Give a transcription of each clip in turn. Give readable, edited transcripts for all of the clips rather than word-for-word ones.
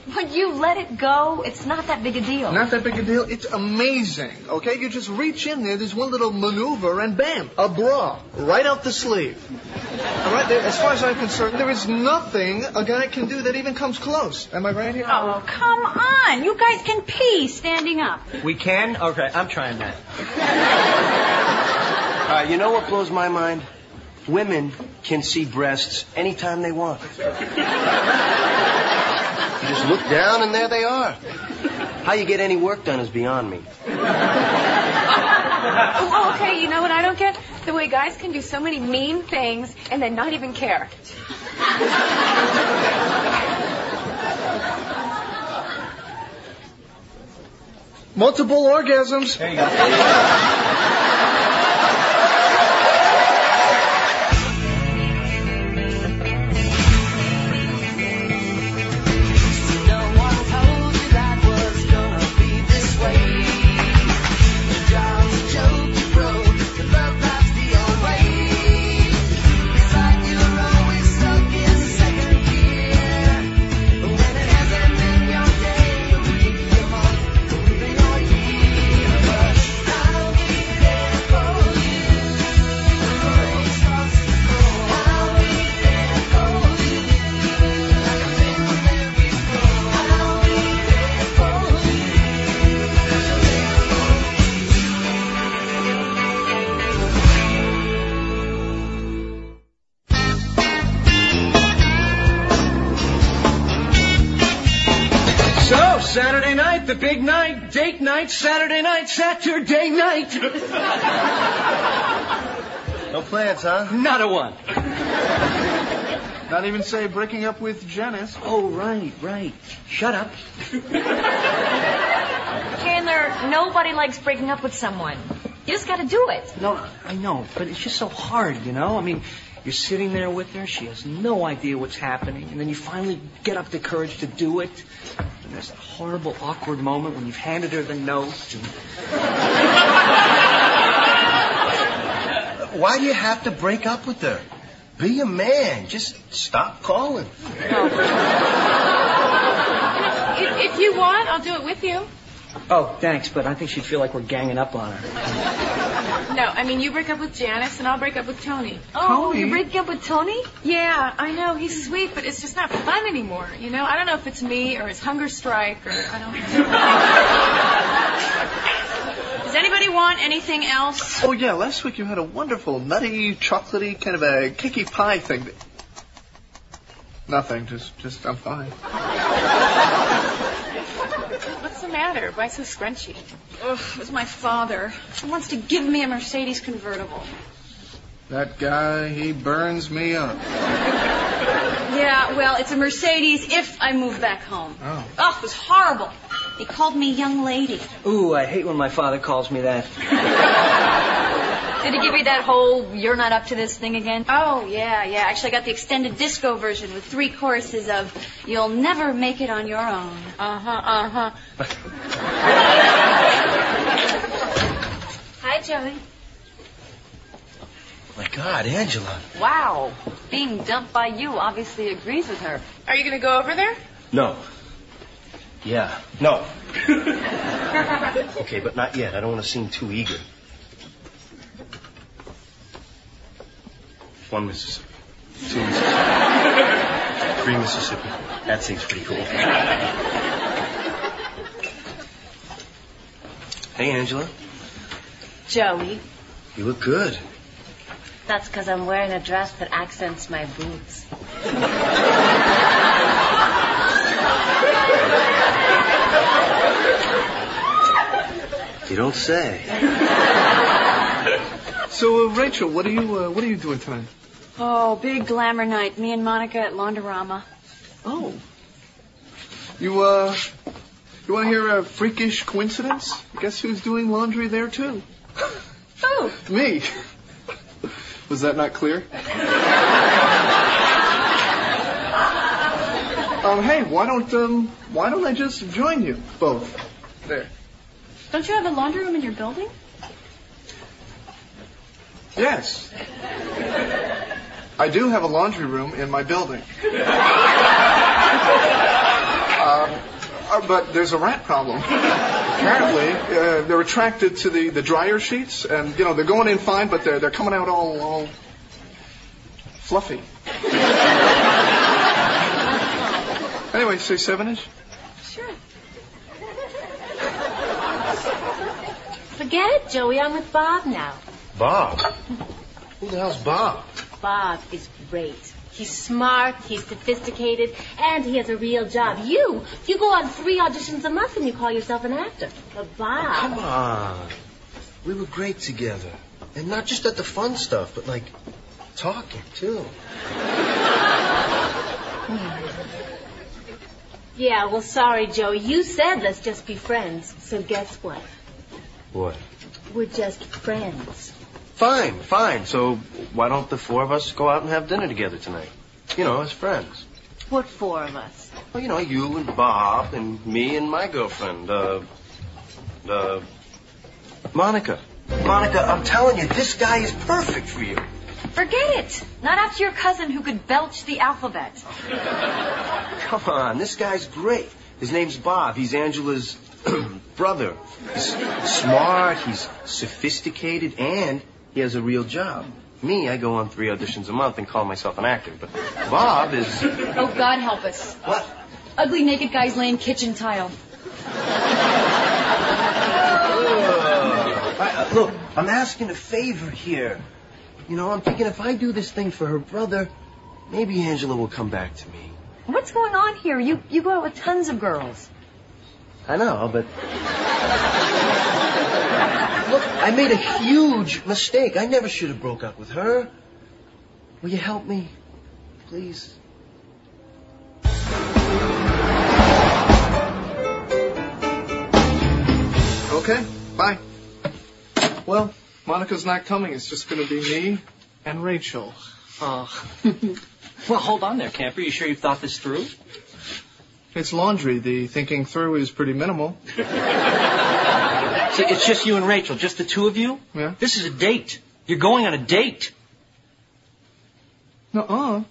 When you let it go, it's not that big a deal. Not that big a deal? It's amazing, okay? You just reach in there's one little maneuver, and bam, a bra, right out the sleeve. All right, as far as I'm concerned, there is nothing a guy can do that even comes close. Am I right here? Oh, come on. You guys can pee standing up. We can? Okay, I'm trying that. You know what blows my mind? Women can see breasts anytime they want. You just look down and there they are. How you get any work done is beyond me. Oh, okay, you know what I don't get? The way guys can do so many mean things and then not even care. Multiple orgasms. There you go. Saturday night, the big night, date night, Saturday night. No plans, huh? Not a one. Not even say breaking up with Janice. Oh, right. Shut up. Chandler, nobody likes breaking up with someone. You just got to do it. No, I know, but it's just so hard, you know? I mean, you're sitting there with her, she has no idea what's happening, and then you finally get up the courage to do it. And there's that horrible, awkward moment when you've handed her the note. Why do you have to break up with her? Be a man. Just stop calling. If you want, I'll do it with you. Oh, thanks, but I think she'd feel like we're ganging up on her. No, I mean, you break up with Janice and I'll break up with Tony. Oh, Tony? you're breaking up with Tony? Yeah, I know, he's sweet, but it's just not fun anymore, you know? I don't know if it's me or his hunger strike or I don't know. Does anybody want anything else? Oh, yeah, last week you had a wonderful nutty, chocolatey, kind of a cakey pie thing. Nothing, just I'm fine. What's the matter? Why so scrunchy? Ugh, it was my father. He wants to give me a Mercedes convertible. That guy, he burns me up. Yeah, well, it's a Mercedes if I move back home. Oh. Oh, it was horrible. He called me young lady. Ooh, I hate when my father calls me that. Did he give you that whole you're not up to this thing again? Oh, yeah. Actually, I got the extended disco version with 3 choruses of You'll Never Make It on Your Own. Hi, Joey. My God, Angela. Wow. Being dumped by you obviously agrees with her. Are you going to go over there? No. Yeah. No. Okay, but not yet. I don't want to seem too eager. 1 Mississippi. 2 Mississippi. 3 Mississippi. That seems pretty cool. Hey, Angela. Joey. You look good. That's because I'm wearing a dress that accents my boobs. You don't say. So, Rachel, what are you doing tonight? Oh, big glamour night. Me and Monica at Laundorama. Oh. You want to hear a freakish coincidence? Guess who's doing laundry there, too? Who? Me. Was that not clear? Hey, why don't I just join you both? There. Don't you have a laundry room in your building? Yes. I do have a laundry room in my building. But there's a rat problem. Apparently, they're attracted to the dryer sheets, and, they're going in fine, but they're coming out all fluffy. Anyway, say 7-inch? Sure. Forget it, Joey. I'm with Bob now. Bob? Who the hell's Bob? Bob is great. He's smart, he's sophisticated, and he has a real job. You go on 3 auditions a month and you call yourself an actor. But Bob... Oh, come on. We were great together. And not just at the fun stuff, but, talking, too. Yeah, well, sorry, Joey. You said let's just be friends. So guess what? What? We're just friends. Fine. So why don't the 4 of us go out and have dinner together tonight? As friends. What 4 of us? Well, you and Bob and me and my girlfriend, Monica. Monica, I'm telling you, this guy is perfect for you. Forget it. Not after your cousin who could belch the alphabet. Come on, this guy's great. His name's Bob. He's Angela's brother. He's smart, he's sophisticated, and he has a real job. Me, I go on 3 auditions a month and call myself an actor. But Bob is... Oh, God help us. What? Ugly naked guys laying kitchen tile. Look, I'm asking a favor here. I'm thinking if I do this thing for her brother, maybe Angela will come back to me. What's going on here? You go out with tons of girls. I know, but... Look, I made a huge mistake. I never should have broke up with her. Will you help me, please? Okay, bye. Well, Monica's not coming. It's just going to be me and Rachel. Well, hold on there, Camper. You sure you've thought this through? It's laundry. The thinking through is pretty minimal. So it's just you and Rachel, just the 2 of you? Yeah. This is a date. You're going on a date. Nuh-uh.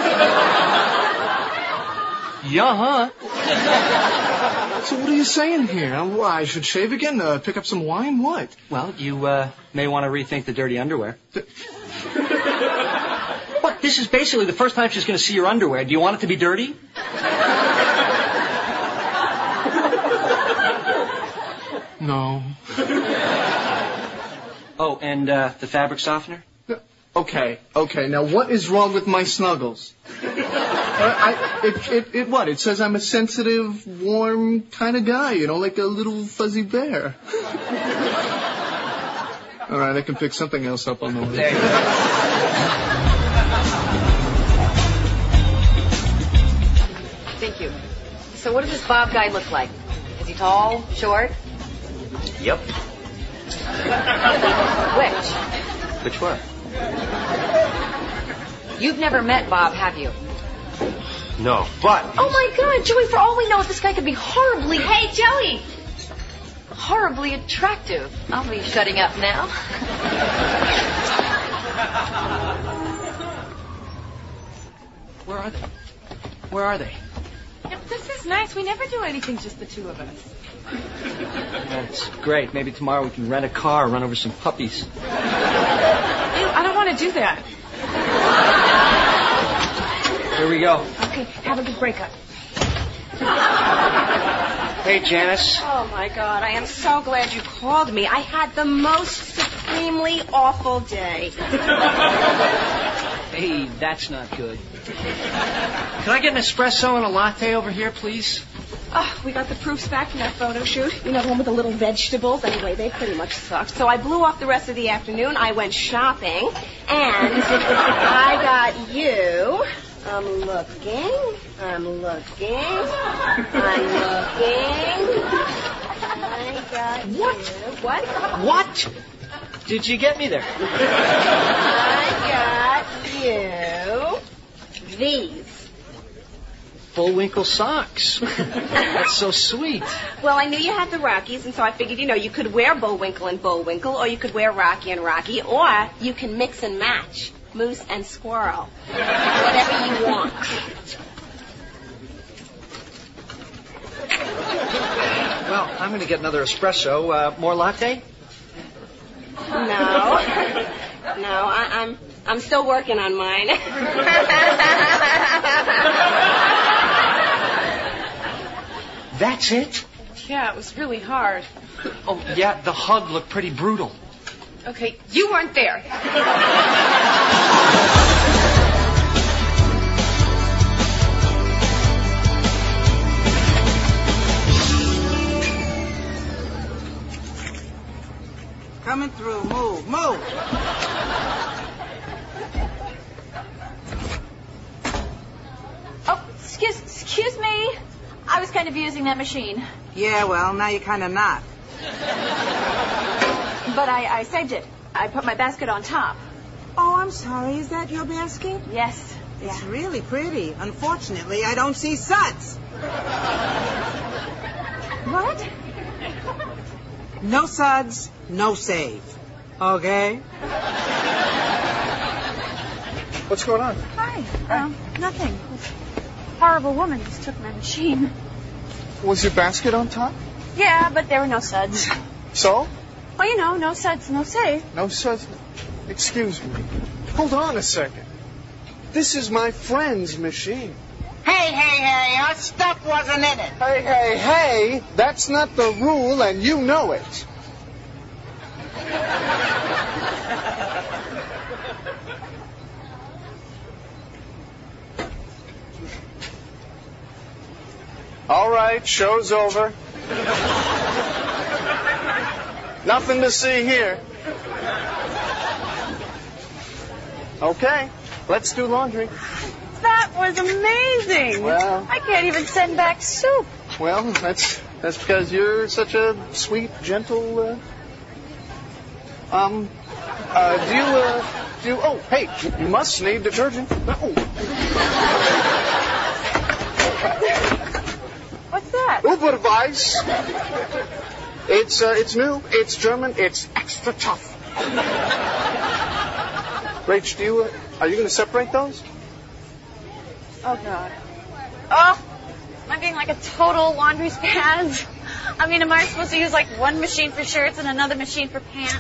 Yeah, huh? So what are you saying here? I should shave again? Pick up some wine? What? Well, you may want to rethink the dirty underwear. What? This is basically the first time she's going to see your underwear. Do you want it to be dirty? No. Oh, and the fabric softener? Okay. Now, what is wrong with my snuggles? It says I'm a sensitive, warm kind of guy, like a little fuzzy bear. All right, I can pick something else up on the way. There you go. Thank you. So what does this Bob guy look like? Is he tall, short? Yep. Which? Which one? You've never met Bob, have you? No, but... Oh, my God, Joey, for all we know, this guy could be horribly... Hey, Joey! Horribly attractive. I'll be shutting up now. Where are they? This is nice. We never do anything just the 2 of us. That's great. Maybe tomorrow we can rent a car, run over some puppies. Ew, I don't want to do that. Here we go. Okay, have a good breakup. Hey, Janice. Oh, my God. I am so glad you called me. I had the most supremely awful day. Hey, that's not good. Can I get an espresso and a latte over here, please? Oh, we got the proofs back from that photo shoot. The one with the little vegetables. Anyway, they pretty much sucked. So I blew off the rest of the afternoon. I went shopping, and I got you... I'm looking. I got What? you. What? What? Did you get me there? I got you these. Bullwinkle socks. That's so sweet. Well, I knew you had the Rockies, and so I figured, you could wear Bullwinkle and Bullwinkle, or you could wear Rocky and Rocky, or you can mix and match Moose and Squirrel. Whatever you want. Well, I'm going to get another espresso. More latte? No, I'm still working on mine. That's it? Yeah, it was really hard. Oh, yeah, the hug looked pretty brutal. Okay, you weren't there. Coming through. Move. Oh, excuse me. I was kind of using that machine. Yeah, well, now you're kind of not. But I saved it. I put my basket on top. Oh, I'm sorry. Is that your basket? Yes. It's really pretty. Unfortunately, I don't see suds. What? No suds, no save. Okay? What's going on? Hi. Nothing. This horrible woman just took my machine. Was your basket on top? Yeah, but there were no suds. So? Well, you know, no suds, no save. No such. Excuse me. Hold on a second. This is my friend's machine. Hey, our stuff wasn't in it. Hey, that's not the rule, and you know it. All right, show's over. Nothing to see here. Okay, let's do laundry. That was amazing. Well, I can't even send back soup. well, that's because you're such a sweet, gentle. Oh, hey, you must need detergent. Oh. What's that? Uberweiss. It's new. It's German. It's extra tough. Rach, are you going to separate those? Oh, God. Oh, am I being like a total laundry spaz? I mean, am I supposed to use like one machine for shirts and another machine for pants?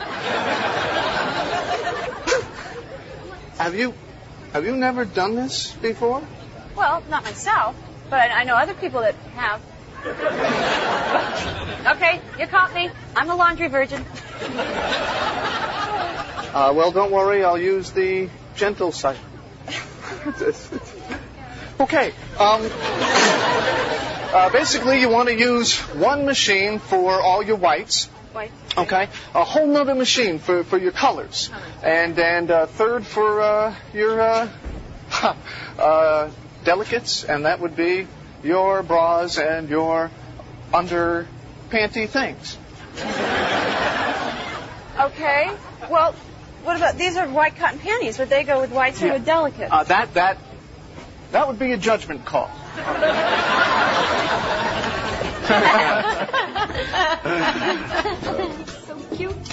Have you never done this before? Well, not myself, but I know other people that have. Okay, you caught me. I'm a laundry virgin. Well, don't worry. I'll use the gentle side. Okay. Basically, you want to use one machine for all your whites. White. Okay. A whole nother machine for your colors. And a third for your delicates, and that would be your bras and your under panty things. Okay. Well, what about these are white cotton panties? Would they go with whites or with delicates? That would be a judgment call. So cute.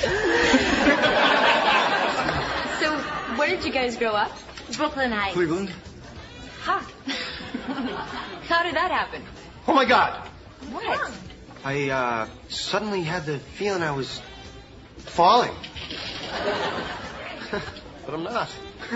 So, where did you guys grow up? Brooklyn Heights. Cleveland? Ha. How did that happen? Oh, my God. What? I suddenly had the feeling I was falling. But I'm not.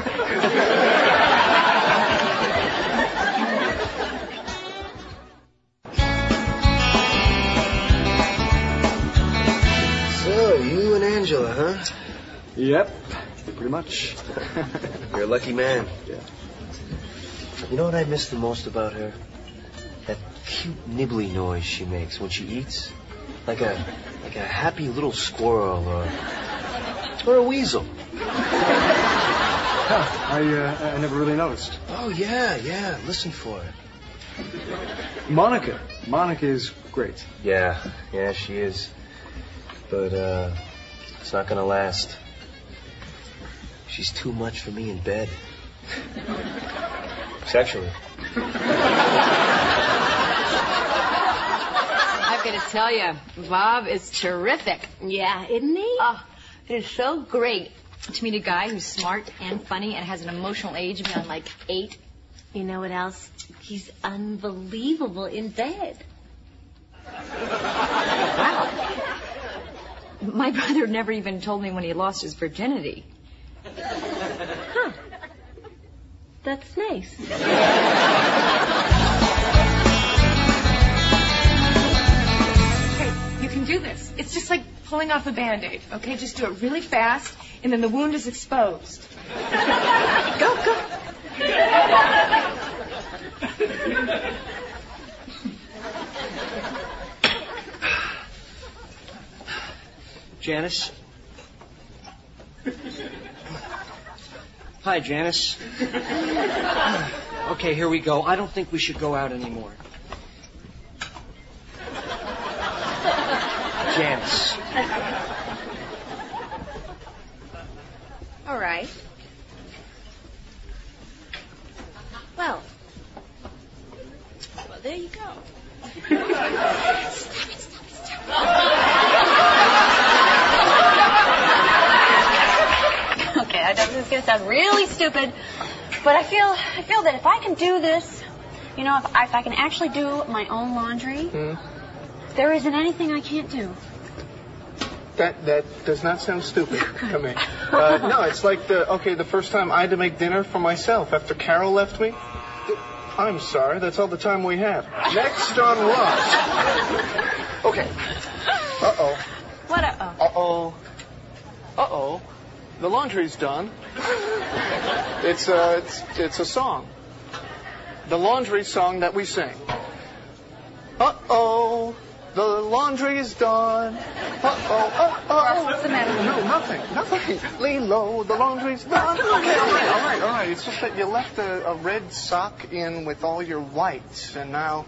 So, you and Angela, huh? Yep. Pretty much. You're a lucky man. Yeah. You know what I miss the most about her? That cute nibbly noise she makes when she eats. Like a happy little squirrel or a weasel. Huh. I never really noticed. Oh, yeah. Listen for it. Monica is great. Yeah, she is. But it's not gonna last. She's too much for me in bed. Sexually. I've got to tell you, Bob is terrific. Yeah, isn't he? Oh, it is so great to meet a guy who's smart and funny and has an emotional age beyond like 8. You know what else? He's unbelievable in bed. Wow. My brother never even told me when he lost his virginity. Huh. That's nice. Okay, you can do this. It's just like pulling off a Band-Aid, okay? Just do it really fast, and then the wound is exposed. Go, go. Janice? Hi, Janice. Okay, here we go. I don't think we should go out anymore. Janice. All right. Well, there you go. Okay, I know this is going to sound really stupid, but I feel that if I can do this, you know, if I can actually do my own laundry, there isn't anything I can't do. That does not sound stupid to me. No, it's like the first time I had to make dinner for myself after Carol left me. I'm sorry, that's all the time we have. Next on Ross. Okay. Uh-oh. What uh-oh? Uh-oh. Uh-oh. The laundry's done. It's a song. The laundry song that we sing. Uh-oh. The laundry's done. Uh-oh, uh-oh. What's the matter? No, nothing. Lay low, the laundry's done. Okay, all right. It's just that you left a red sock in with all your whites, and now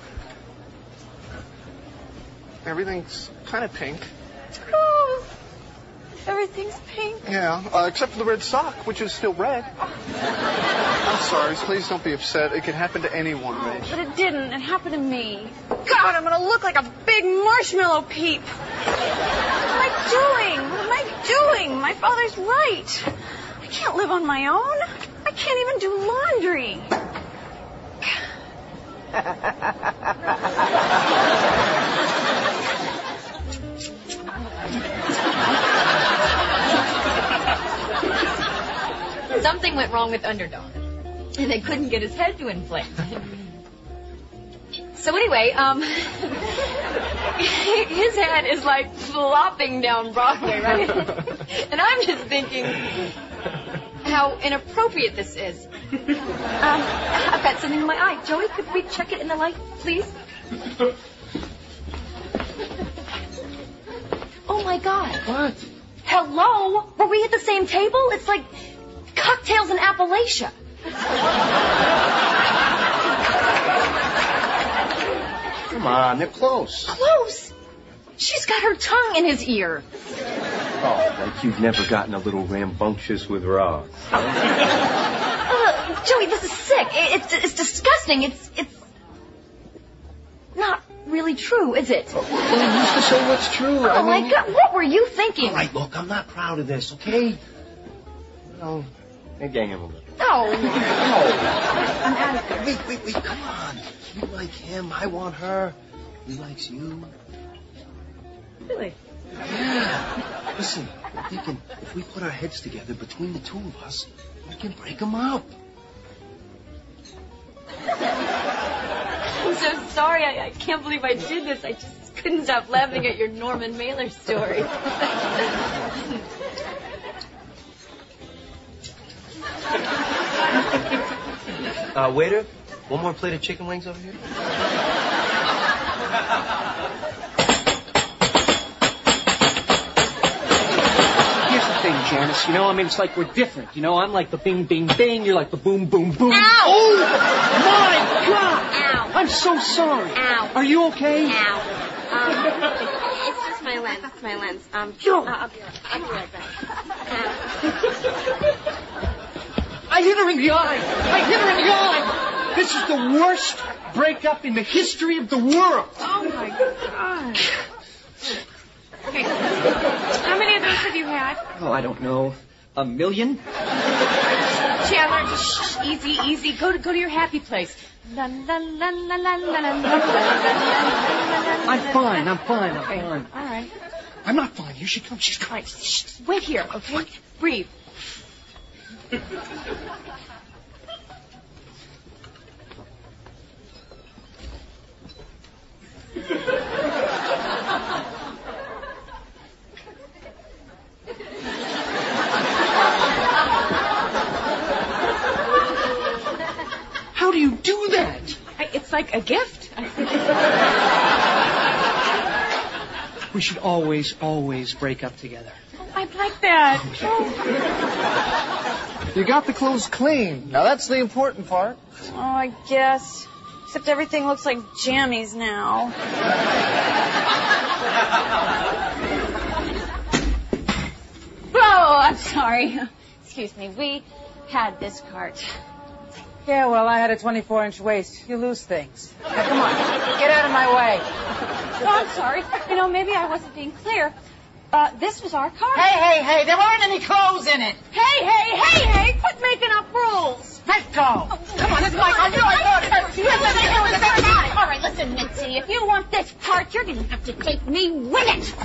everything's kind of pink. Oh, everything's pink. Yeah, except for the red sock, which is still red. I'm sorry. Please don't be upset. It could happen to anyone, Rach. But it didn't. It happened to me. God, I'm going to look like a big marshmallow peep. What am I doing? My father's right. I can't live on my own. I can't even do laundry. Something went wrong with Underdog, and they couldn't get his head to inflate. So anyway, his head is like flopping down Broadway, right? And I'm just thinking how inappropriate this is. I've got something in my eye. Joey, could we check it in the light, please? Oh, my God. What? Hello? Were we at the same table? It's like cocktails in Appalachia. Come on, they're close. Close? She's got her tongue in his ear. Oh, like you've never gotten a little rambunctious with Ross. Joey, this is sick. It's disgusting. It's not really true, is it? Well, who's to say what's true? Oh, my God. What were you thinking? All right, look, I'm not proud of this, okay? No, maybe I am a little. No. I'm out of there. Wait, come on. You like him, I want her. He likes you. Really? Yeah. Listen, I'm thinking if we put our heads together between the two of us, we can break him up. I'm so sorry. I can't believe I did this. I just couldn't stop laughing at your Norman Mailer story. Waiter, one more plate of chicken wings over here. Here's the thing, Janice. You know, I mean, it's like we're different. You know, I'm like the bing, bing, bing. You're like the boom, boom, boom. Ow! Oh, my God! Ow. I'm so sorry. Ow. Are you okay? Ow. It's just my lens. It's my lens. Joe. I'll be right back. I hit her in the eye. This is the worst breakup in the history of the world. Oh, my God. Okay. How many of those have you had? Oh, I don't know. 1 million? Chandler, just easy. Go to your happy place. La, la, la, la, la, la, la, la, la, la, la, la, la, I'm fine. Okay. All right. I'm not fine. Here she comes. She's coming. All right. Shh. Wait here, okay? Breathe. How do you do that? It's like a gift. We should always break up together. Oh, I'd like that. You got the clothes clean. Now that's the important part. Oh, I guess. Except everything looks like jammies now. Oh, I'm sorry. Excuse me. We had this cart. Yeah, well, I had a 24-inch waist. You lose things. Now, come on. Get out of my way. Oh, I'm sorry. Maybe I wasn't being clear. This was our cart. Hey, there aren't any clothes in it. Hey, quit making up rules. Let go. Oh, come on, it's my cart. All right, listen, Mitzi. If you want this cart, you're going to have to take me with it.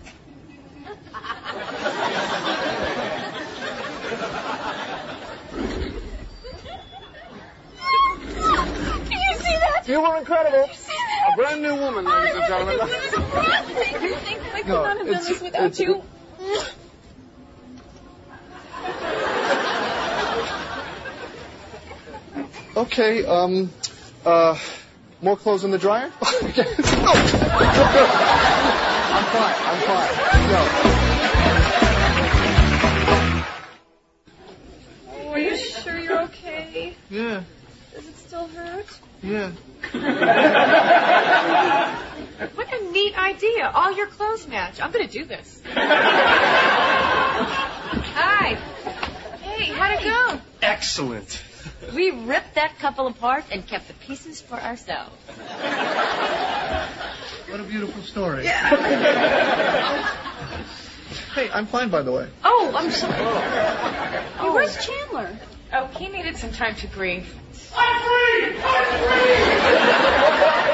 Can you see that? You were incredible. Can you see that? A brand new woman, ladies and gentlemen. I could not have done this without you. Okay, more clothes in the dryer? I'm fine. No. Oh, are you sure you're okay? Yeah. Does it still hurt? Yeah. What a neat idea. All your clothes match. I'm going to do this. Hi. Hey, how'd it go? Excellent. We ripped that couple apart and kept the pieces for ourselves. What a beautiful story. Yeah. Hey, I'm fine, by the way. Oh, I'm sorry. Hey, where's Chandler? Oh, he needed some time to grieve. I'm free!